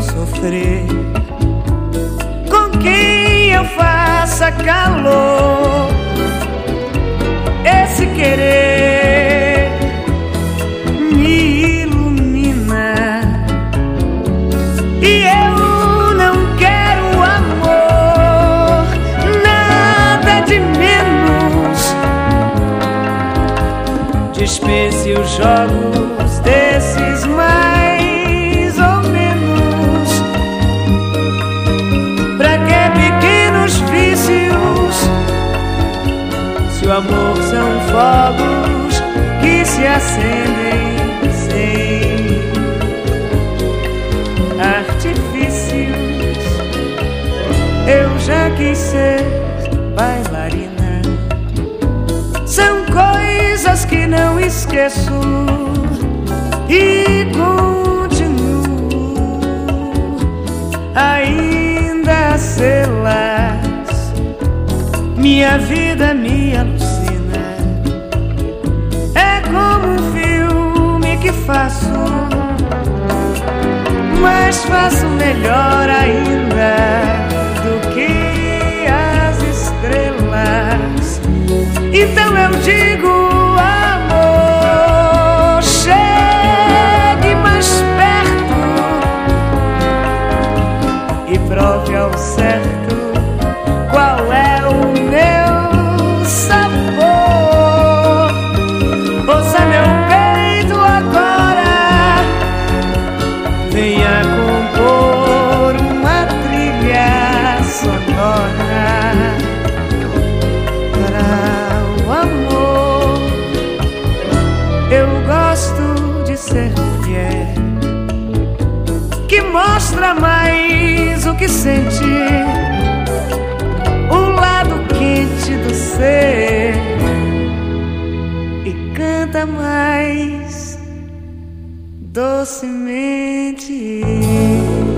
sofrer, com quem eu faça calor. Esse querer me ilumina e eu não quero amor, nada de menos. Dispense os jogos desses mais ou menos. Pra que pequenos vícios, se o amor são fogos que se acendem sem artifícios? Eu já quis ser bailarina. São coisas que não esqueço e continuo ainda a sê-las. Minha vida me alucina, é como um filme que faço, mas faço melhor ainda do que as estrelas. Então eu digo, amor, chegue mais perto e prove ao certo qual é o meu sabor. Ouça meu peito agora, venha compor uma trilha sonora para o amor. Eu gosto de ser mulher que mostra mais o que sente, o lado quente do ser, e canta mais docemente.